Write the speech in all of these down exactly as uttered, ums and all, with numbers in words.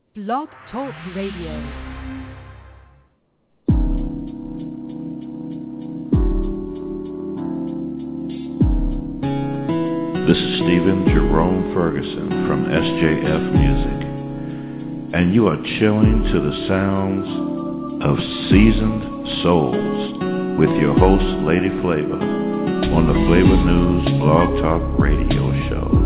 Blog Talk Radio. This is Stephen Jerome Ferguson from S J F Music, and you are chilling to the sounds of Seasoned Souls with your host, Lady Flavor, on the Flavor News Blog Talk Radio Show.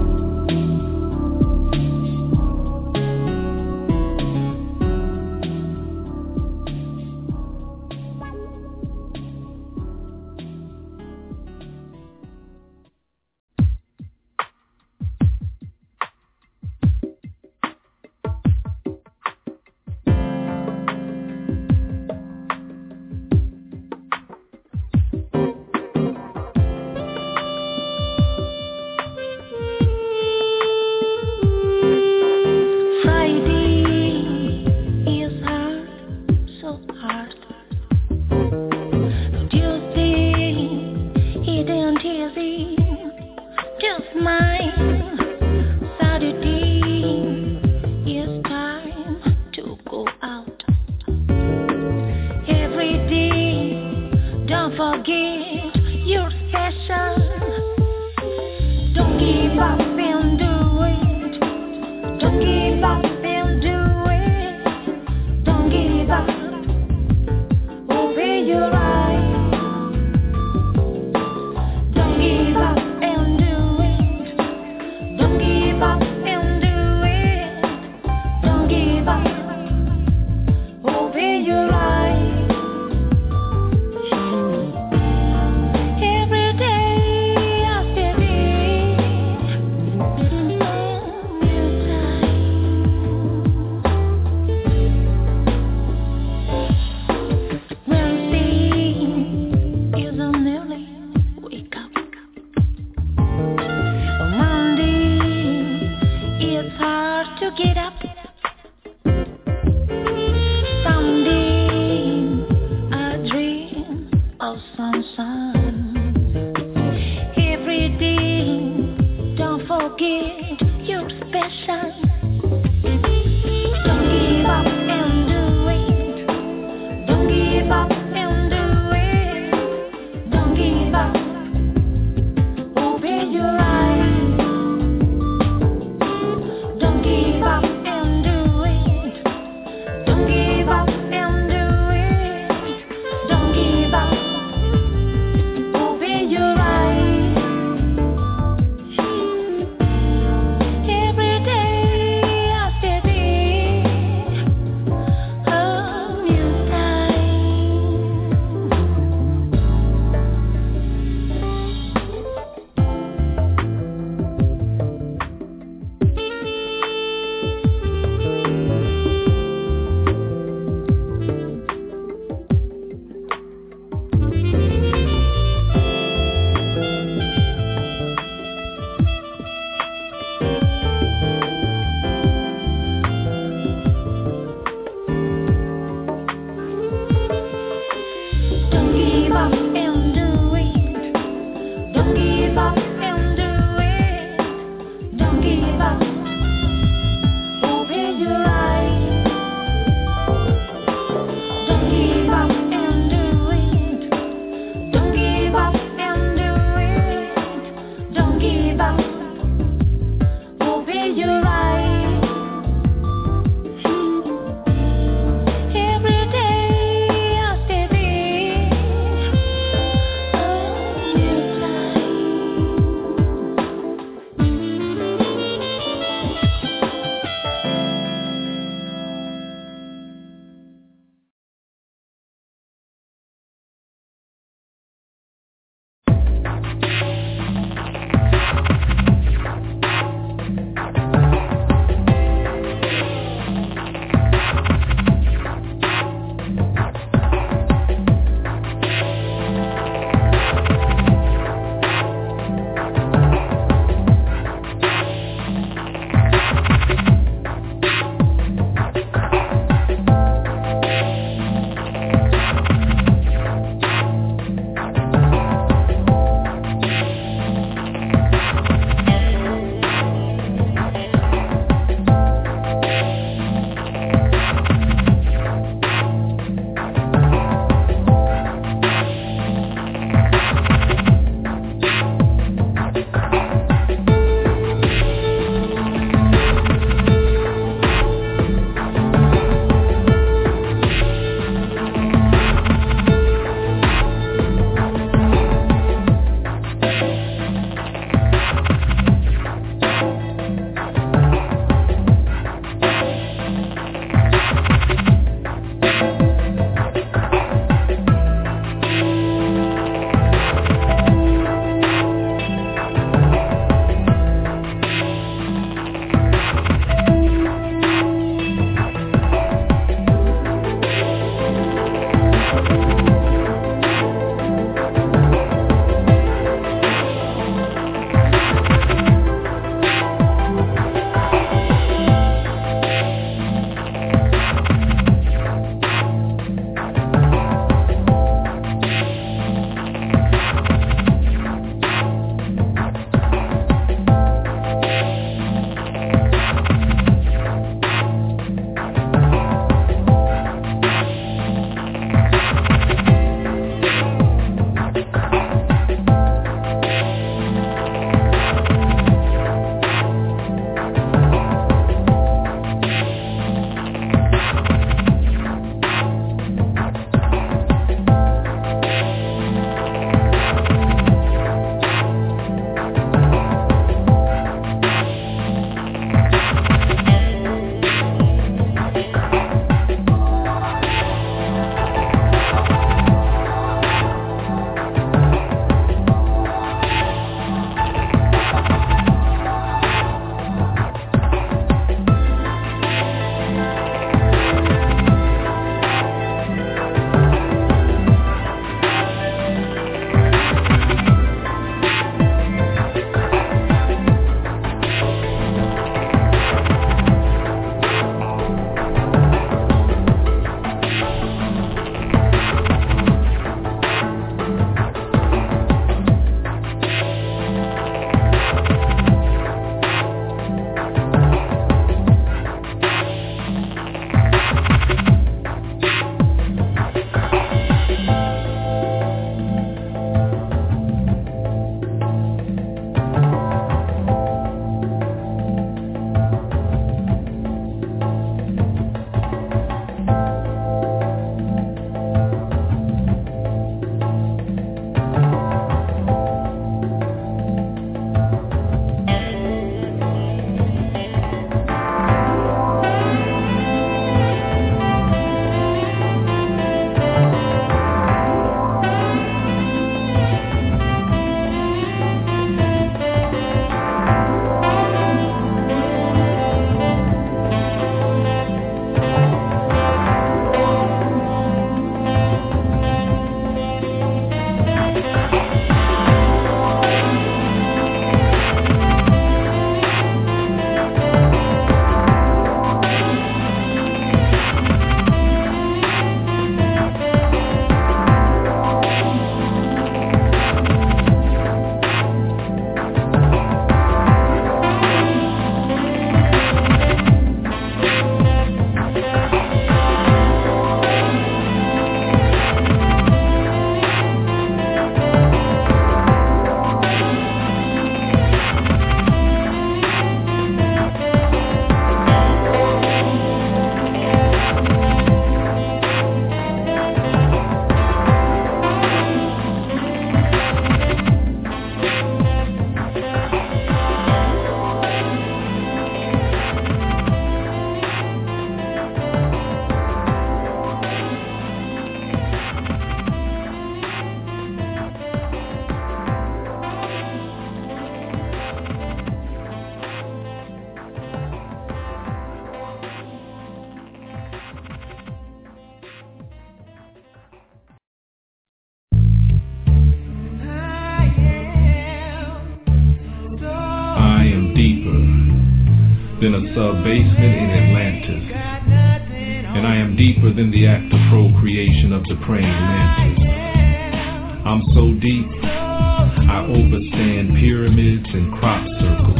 sub-basement in Atlantis. And I am deeper than the act of procreation of the praying mantis. I'm so deep, I overstand pyramids and crop circles.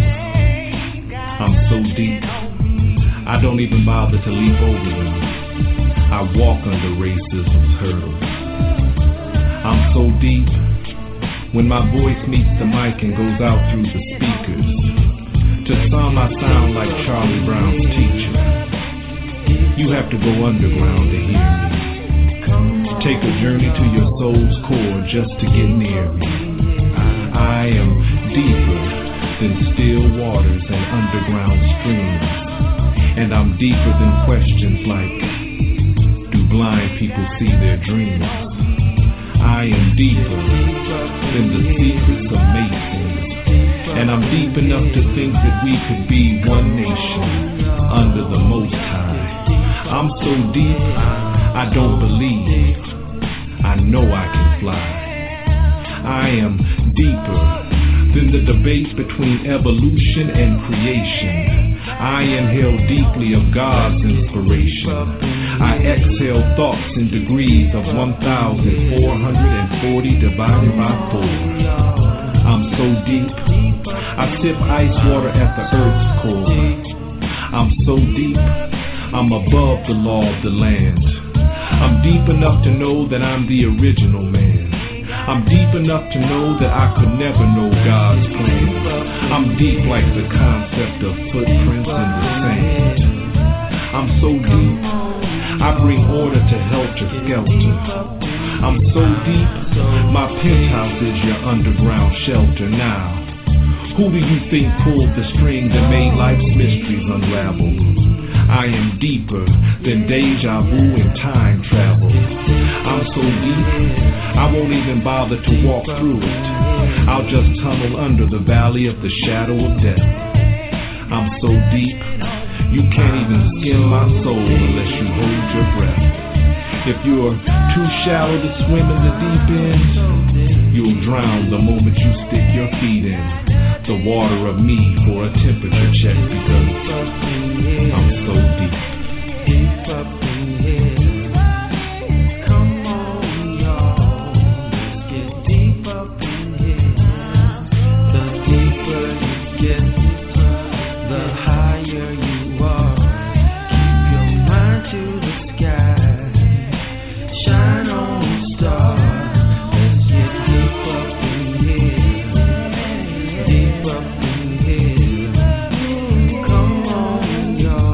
I'm so deep, I don't even bother to leap over them. I walk under racism's hurdles. I'm so deep, when my voice meets the mic and goes out through the speakers, to some I sound like Charlie Brown's teacher. You have to go underground to hear me. Take a journey to your soul's core just to get near me. I am deeper than still waters and underground streams. And I'm deeper than questions like, do blind people see their dreams? I am deeper than the secrets of Masons. And I'm deep enough to think that we could be one nation under the Most High. I'm so deep, I don't believe. I know I can fly. I am deeper than the debate between evolution and creation. I inhale deeply of God's inspiration. I exhale thoughts in degrees of one thousand four hundred forty divided by four. I'm so deep, I sip ice water at the earth's core. I'm so deep, I'm above the law of the land. I'm deep enough to know that I'm the original man. I'm deep enough to know that I could never know God's plan. I'm deep like the concept of footprints in the sand. I'm so deep, I bring order to helter-skelter. I'm so deep, my penthouse is your underground shelter now. Who do you think pulled the string that made life's mysteries unravel? I am deeper than deja vu and time travel. I'm so deep, I won't even bother to walk through it. I'll just tunnel under the valley of the shadow of death. I'm so deep, you can't even skim my soul unless you hold your breath. If you're too shallow to swim in the deep end, you'll drown the moment you stick your feet in the water of me for a temperature check, because I'm so deep. Deep up in here. Come on, y'all. Let's get deep up in here. The deeper you get, the higher you are. Keep your mind to the sky. Shine on the star. Let's get deep up in here. Deep up in here. Come on, y'all.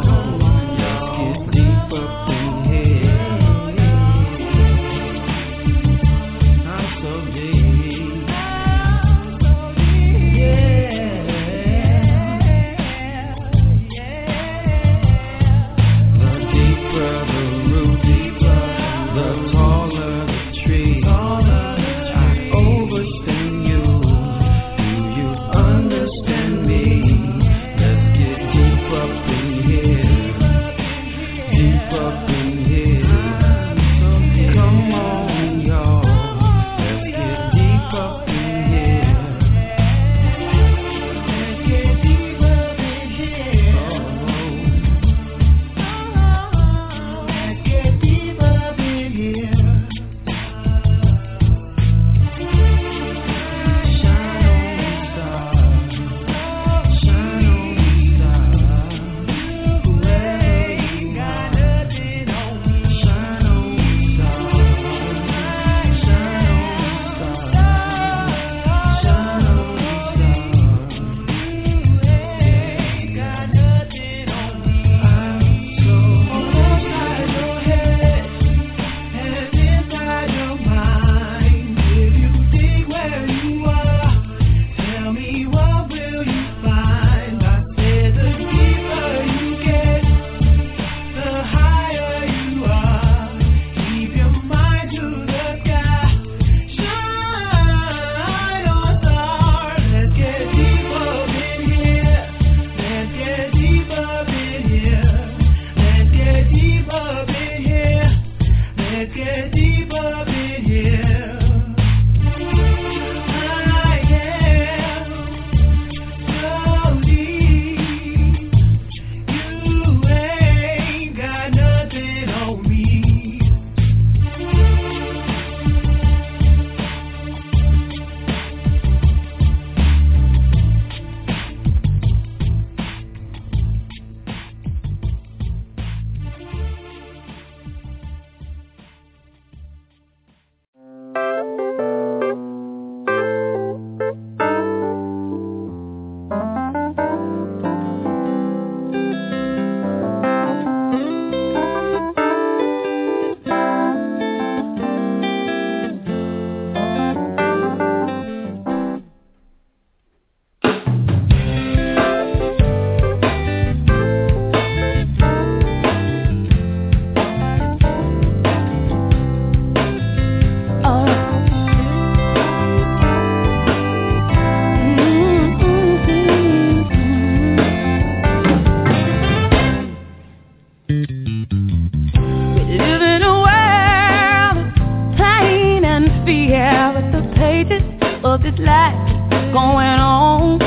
of this life going on.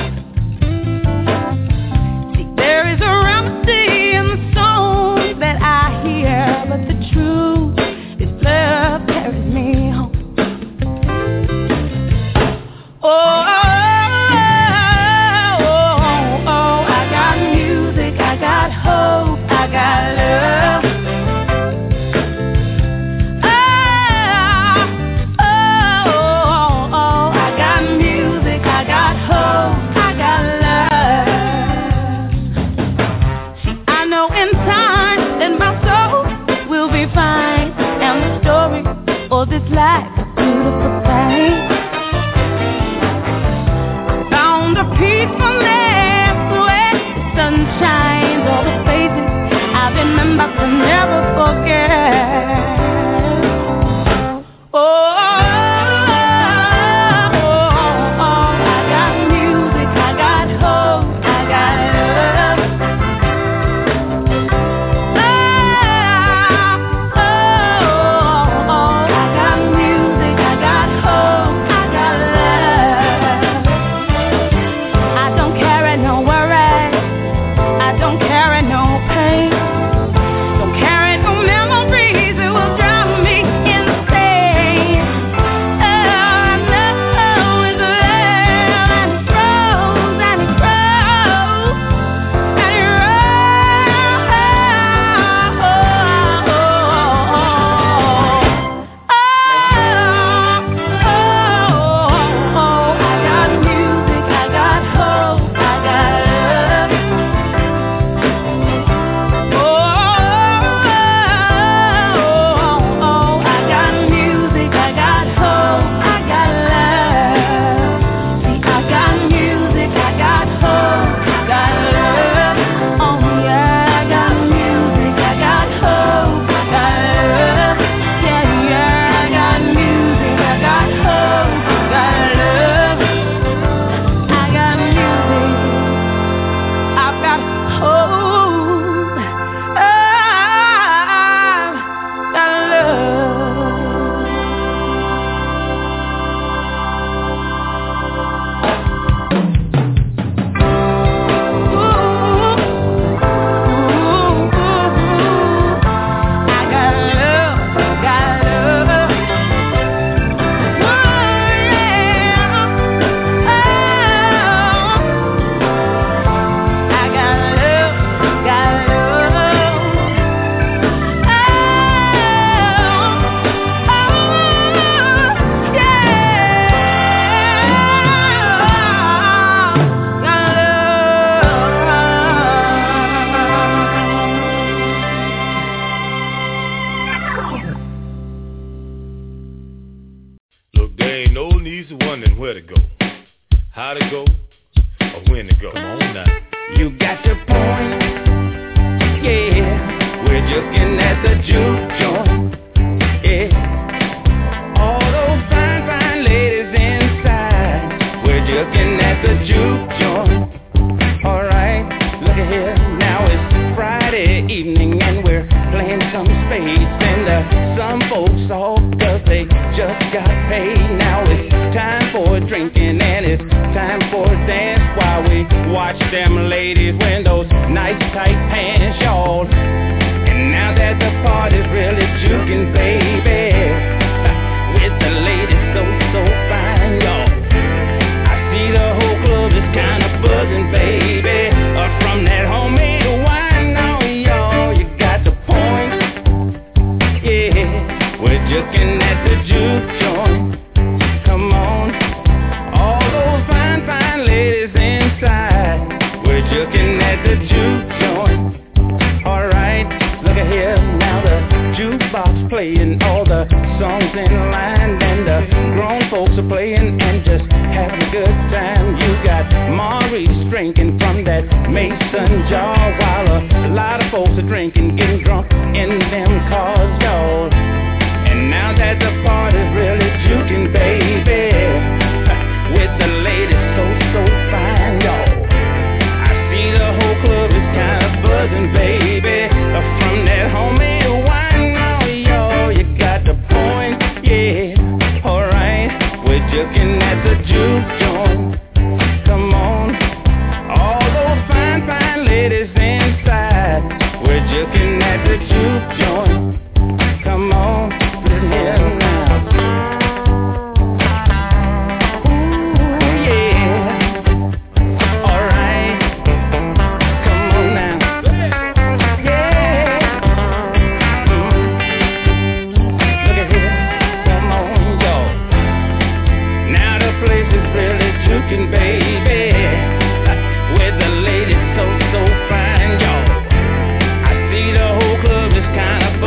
See, there is a remedy in the song that I hear, but the truth is love carries me home. Oh, oh, oh, oh, I got music, I got hope, I got love. This life, a beautiful thing. Found a peacefulness where the sun shines. All the faces I remember to never forget. Oh, oh, oh, oh, I got music, I got hope, I got love. Looking at the With the ladies so, so fine, y'all. I see the whole club is kind of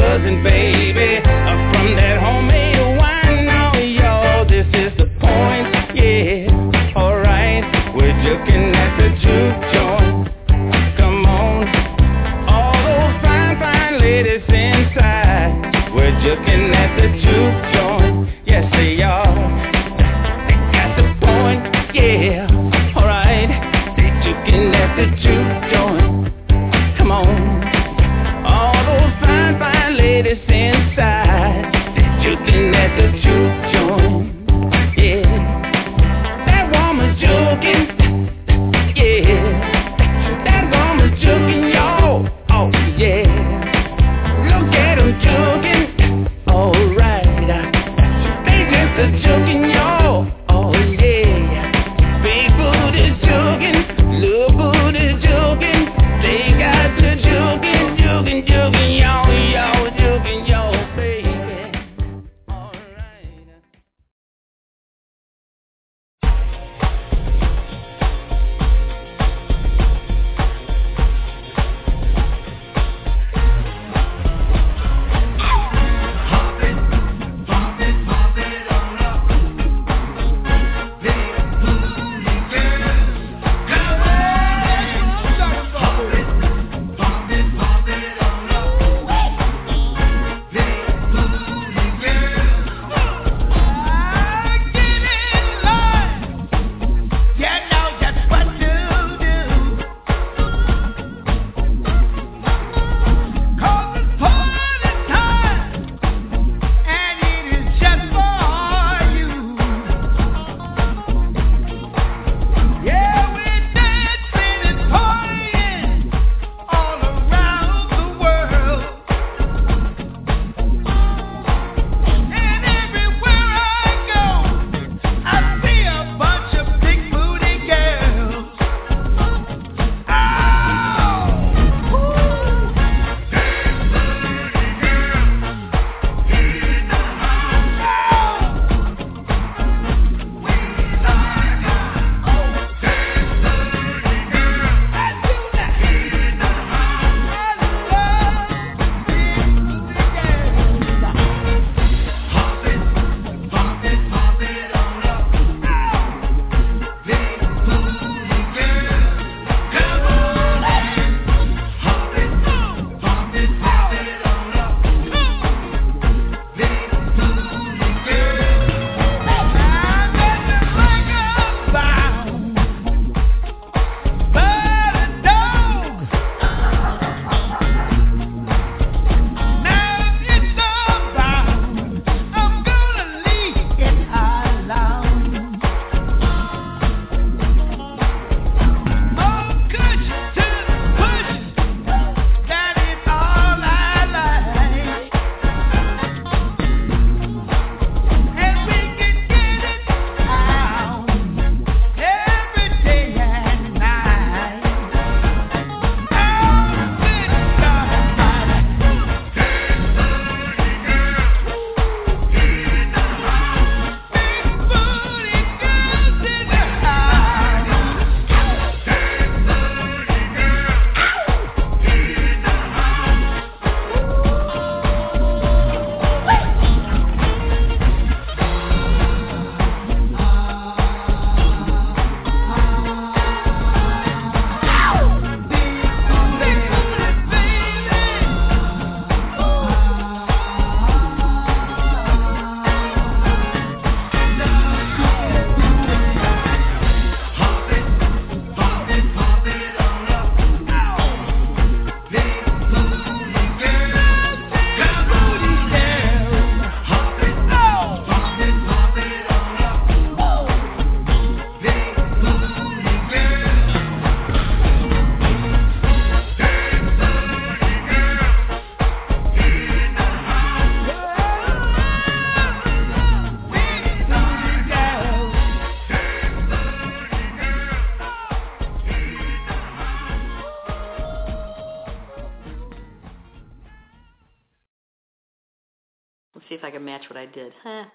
see if I can match what I did. Huh.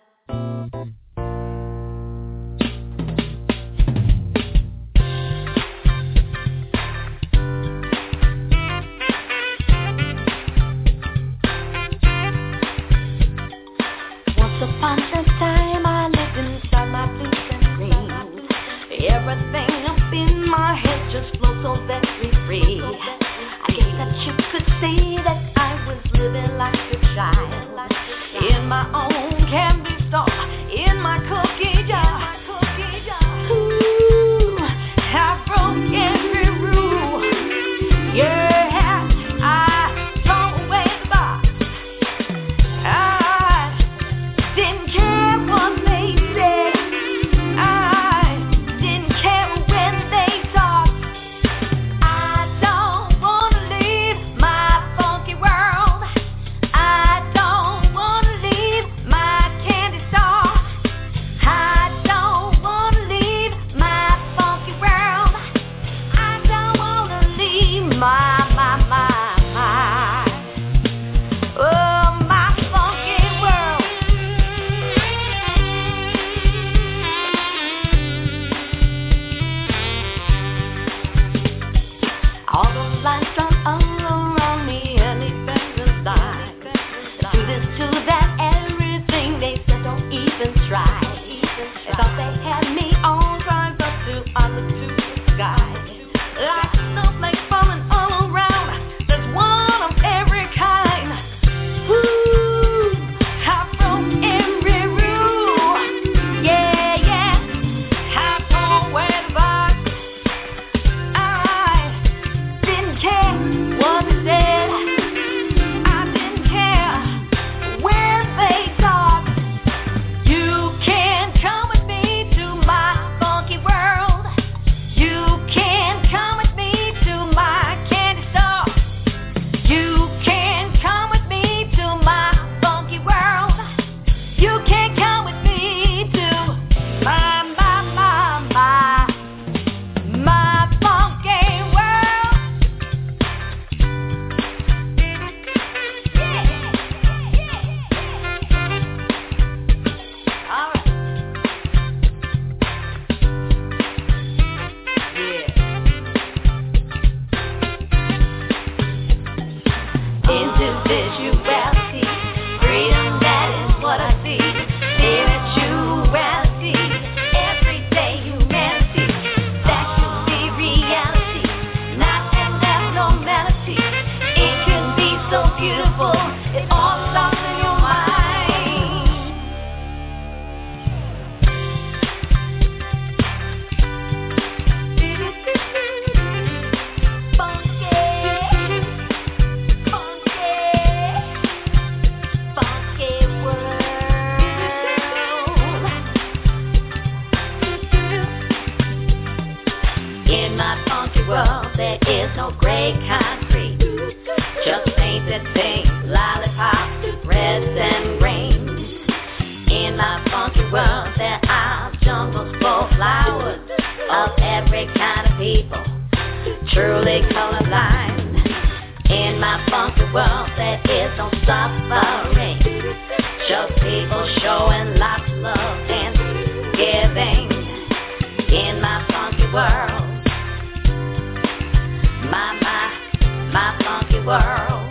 Once upon a time I lived inside my blues and greens. Everything up in my head just flowed so very free. I guess that you could see that I was living like a child in my own candy store, in my cookie jar. Ooh, I broke every rule. Yeah, I throw away the box. I didn't care what they said. I didn't care when they talked. I don't wanna leave my funky world. I don't wanna leave my candy store. I don't wanna leave my funky world. I don't wanna leave my, my, my, my, oh, my funky world. All those lights are all around me and they bend inside. Do this, do that, everything they said, don't even try. They thought they had me all drive up to on the to the sky. Like snowflakes falling all around. There's one of every kind. Ooh, I broke every rule. Yeah, yeah. I throw away the box. I didn't care what they said. I didn't care when they talked. You can come with me to my funky world. You can come with me to my candy store. You can come with me to my funky world. You can come with me to my, my, my, my, my funky world. All right. Individuality, freedom, that is what I see. Spirituality, everyday humanity. That should be reality, not an abnormality. It can be so beautiful, it all starts in your mind. Funky, funky, funky world. In my funky world, there is no gray concrete, just painted things, lollipops, reds and greens. In my funky world, there are jungles full of flowers of every kind of people, truly colorblind. In my funky world, there is no suffering, just people showing lots of love and giving. In my funky world, my, my, my funky world.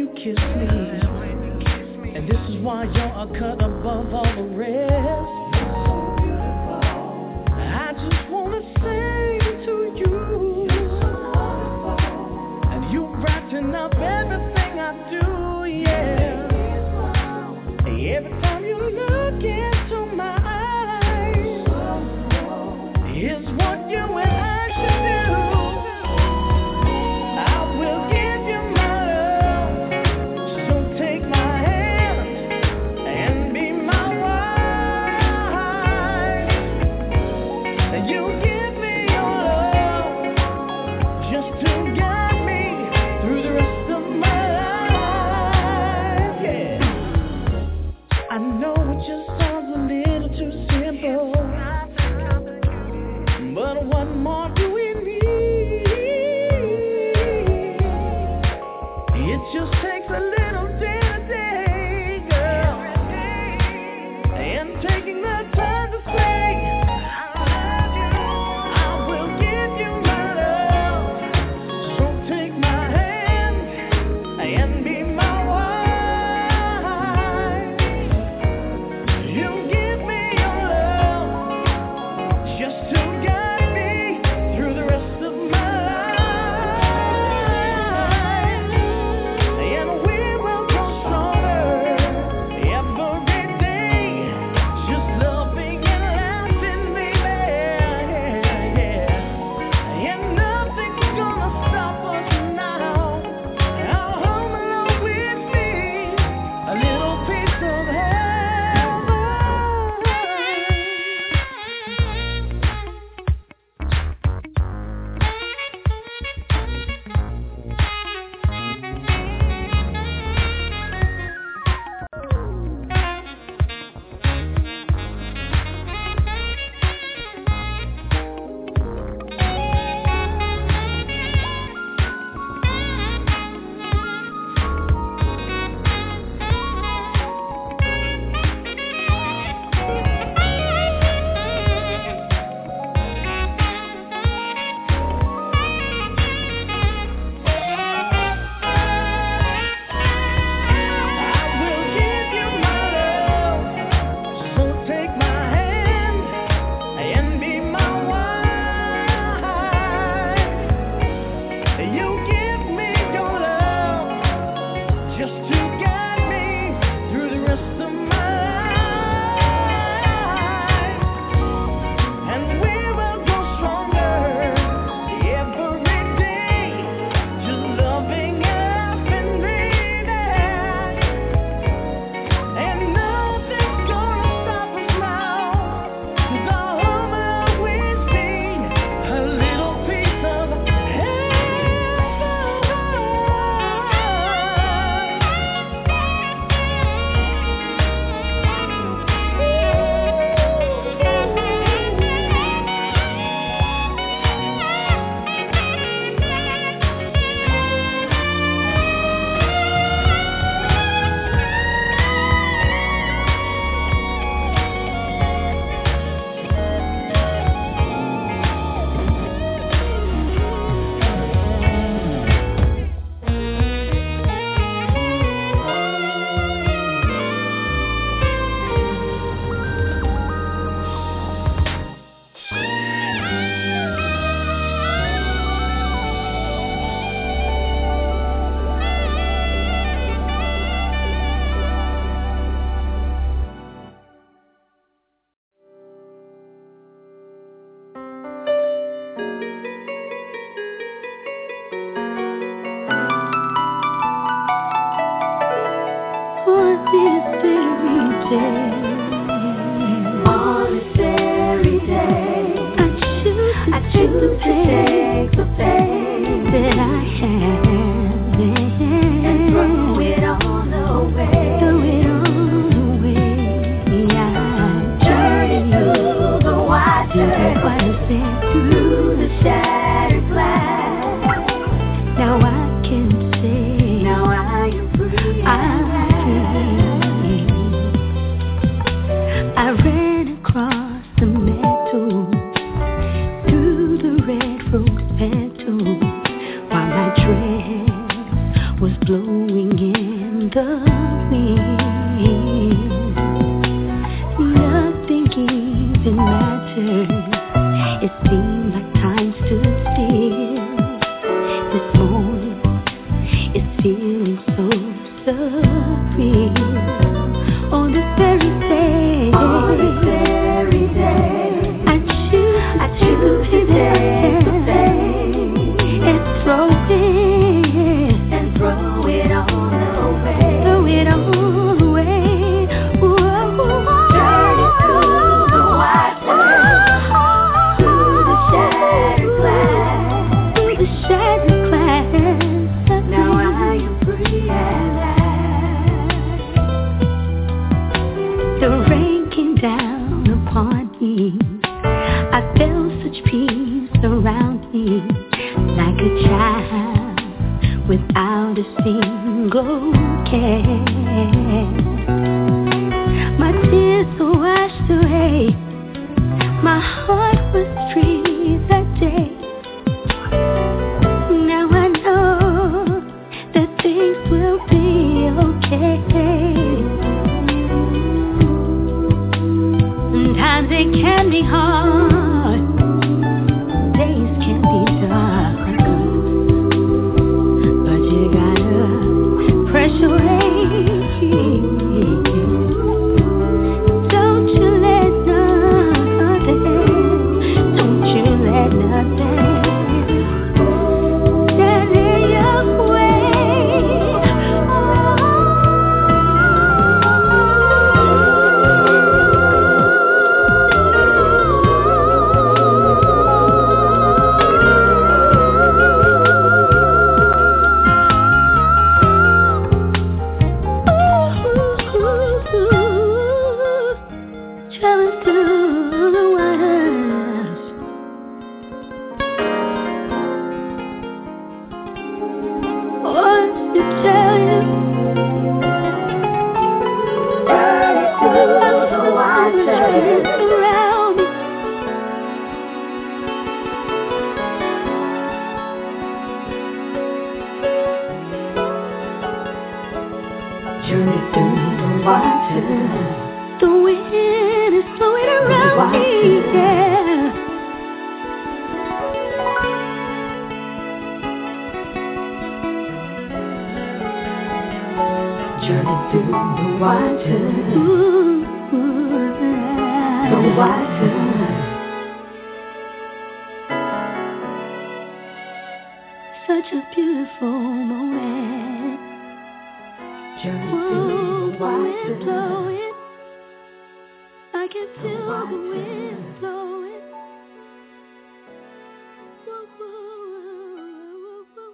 kiss me. And this is why you're a cut above all the rest. I just wanna say to you, and you brighten up everything I do, yeah. Every time you look into my eyes, here's what you and I should do. I will give you my love, so take my hand and be my wife. And you give me your love just to guide me through the rest of my life, yeah. I know it just sounds a little too simple, but what more do we need? It just takes a little day to day, girl, and taking the time to say, I will give you my love, so take my hand and be my wife. You give me your love just to guide me through the rest of my life, and we will grow stronger every day, just loving and laughing, baby, yeah. And nothing's gonna stop us now. Our home will always be a little piece of heaven. I will give you my love, so take my hand and be my wife. You give me your love just to guide me through the rest of my life, and we will grow stronger every day, just loving and laughing, baby. And nothing's gonna stop us now, 'cause our home will always be a little piece of heaven. On this very day, on this very day, I choose to, I choose to take the faith that I have and throw it all away, throw it all away. I journey through the water, through the shattered glass. Now I can say, now I am free. I'm I ran across the meadow, through the red rose a single care. My tears were washed away. My heart was free that day. Now I know that things will be okay. Times it can be hard, days can be dark, but you gotta press away. Don't you let nothing, don't you let nothing stand in your way. Traveling through the waters, wants to tell you, traveling through the waters around me. Journey through the waters. The wind is blowing around me, yeah. Journey through the waters, ooh, the waters. Such a beautiful moment. Journey through the waters. Blowing. I can feel the wind blowing. Whoa, whoa, whoa,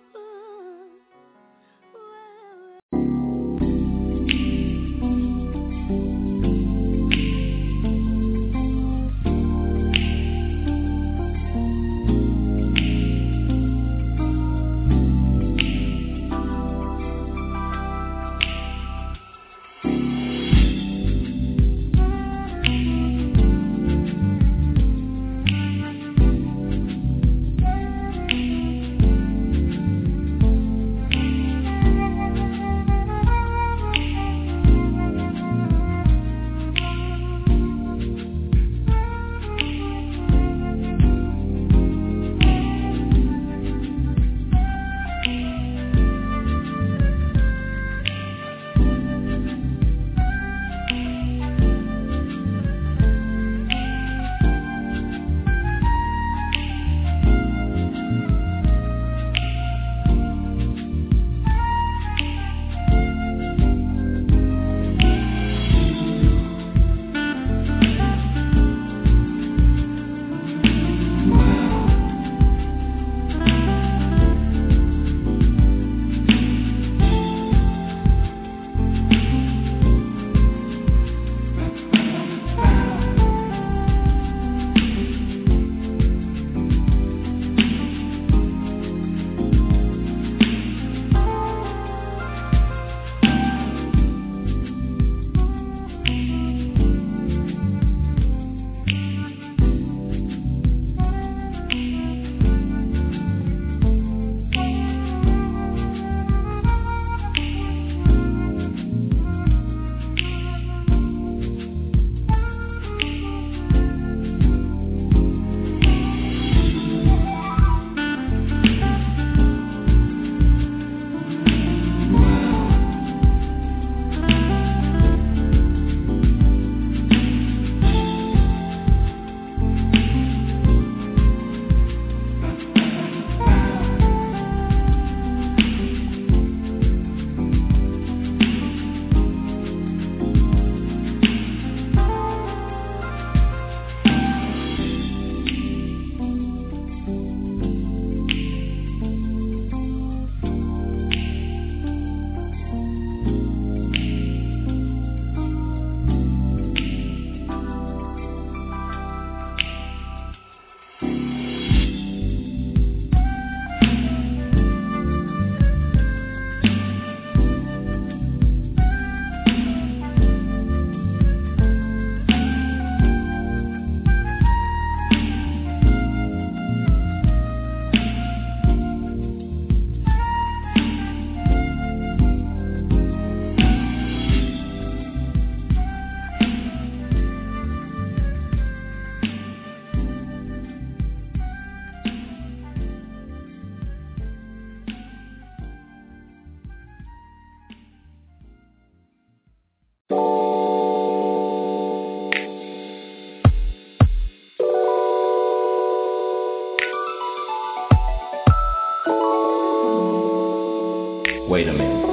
Wait a minute.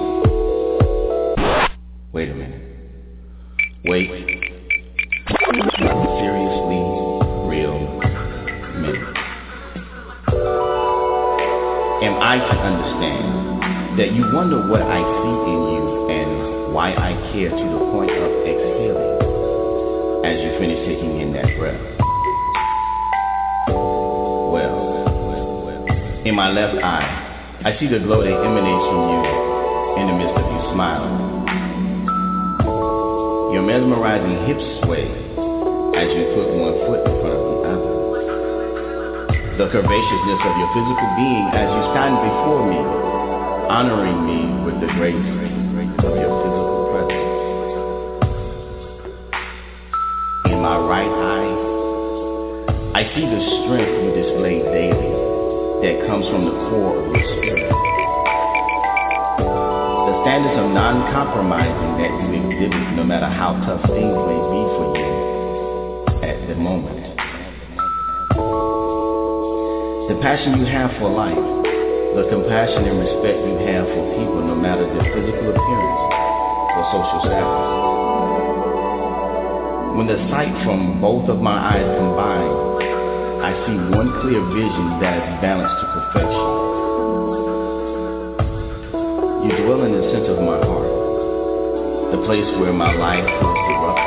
Wait a minute. Wait. Seriously, real minute. Am I to understand that you wonder what I see in you and why I care to the point of exhaling as you finish taking in that breath? Well, in my left eye, I see the glow that emanates from you in the midst of you smiling. Your mesmerizing hips sway as you put one foot in front of the other. The curvaceousness of your physical being as you stand before me, honoring me with the grace of your physical presence. In my right eye, I see the strength you display daily that comes from the core of your spirit. The standards of non-compromising that you exhibit no matter how tough things may be for you at the moment. The passion you have for life, the compassion and respect you have for people no matter their physical appearance or social status. When the sight from both of my eyes combine, I see one clear vision that is balanced to perfection. You dwell in the center of my heart, the place where my life feels corrupt.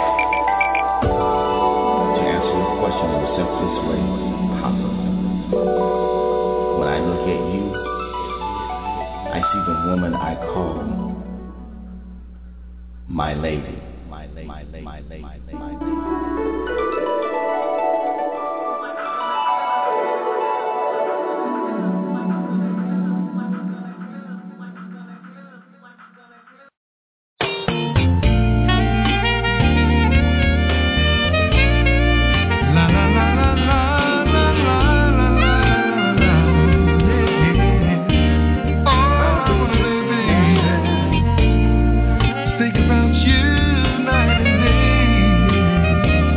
To answer your question in the simplest way possible, when I look at you, I see the woman I call my lady. My lady, my lady, my lady, my lady, my lady. Think about you night and day.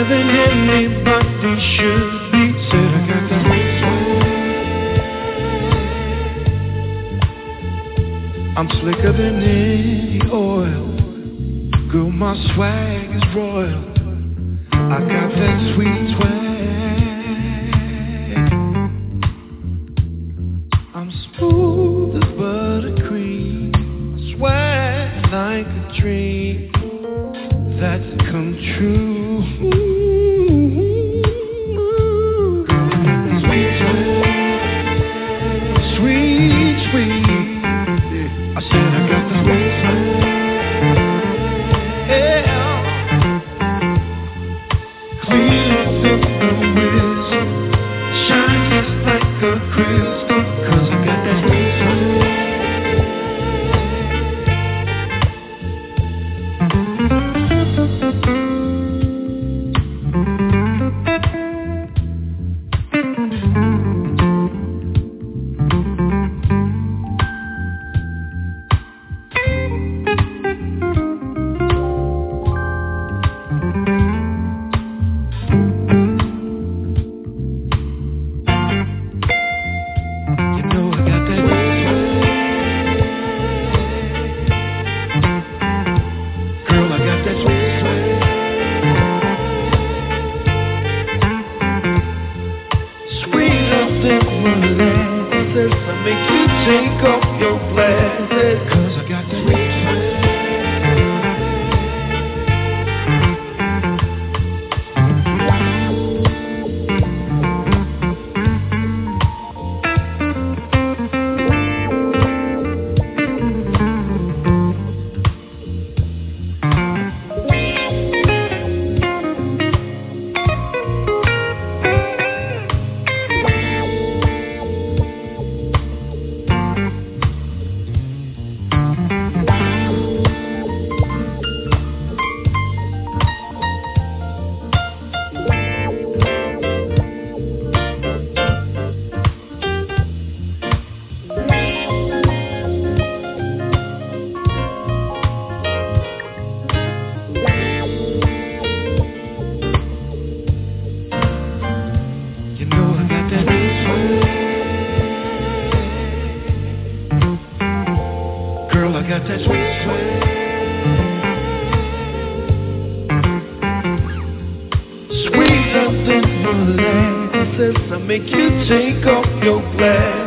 better than anybody should be. Said I got that swag. I'm slicker than any oil. Girl, my swag is royal. I got that sweet swag. I'm smooth as buttercream. Swag like a dream that's come true. Sweet, sweet. I said I got the sweet swag. Yeah. Clean as if the whistle, shine just like a crystal. 'Cause I got that sweet swag. Make you take off your glasses.